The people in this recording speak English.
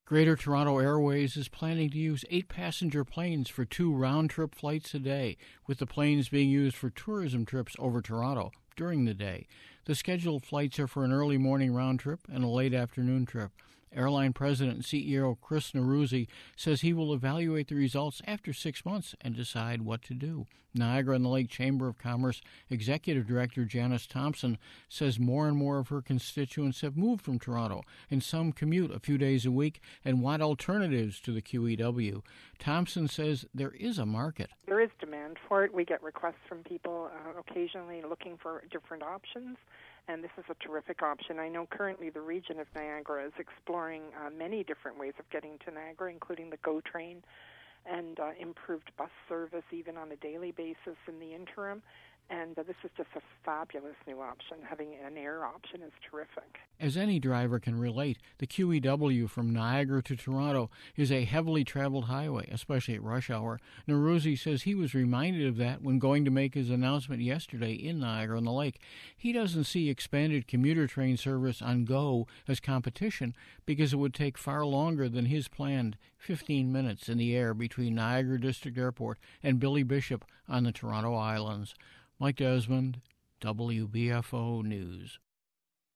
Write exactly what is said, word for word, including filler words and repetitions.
Greater Toronto Airways is planning to use eight passenger planes for two round-trip flights a day, with the planes being used for tourism trips over Toronto during the day. The scheduled flights are for an early morning round trip and a late afternoon trip. Airline President and C E O Chris Neruzzi says he will evaluate the results after six months and decide what to do. Niagara-on-the-Lake Chamber of Commerce Executive Director Janice Thompson says more and more of her constituents have moved from Toronto, and some commute a few days a week and want alternatives to the Q E W. Thompson says there is a market. There is demand for it. We get requests from people uh, occasionally looking for different options, and this is a terrific option. I know currently the region of Niagara is exploring uh, many different ways of getting to Niagara, including the GO train and uh, improved bus service even on a daily basis in the interim. And uh, this is just a fabulous new option. Having an air option is terrific. As any driver can relate, the Q E W from Niagara to Toronto is a heavily traveled highway, especially at rush hour. Neruzzi says he was reminded of that when going to make his announcement yesterday in Niagara-on-the-Lake. He doesn't see expanded commuter train service on GO as competition because it would take far longer than his planned fifteen minutes in the air between Niagara District Airport and Billy Bishop on the Toronto Islands. Mike Desmond, W B F O News.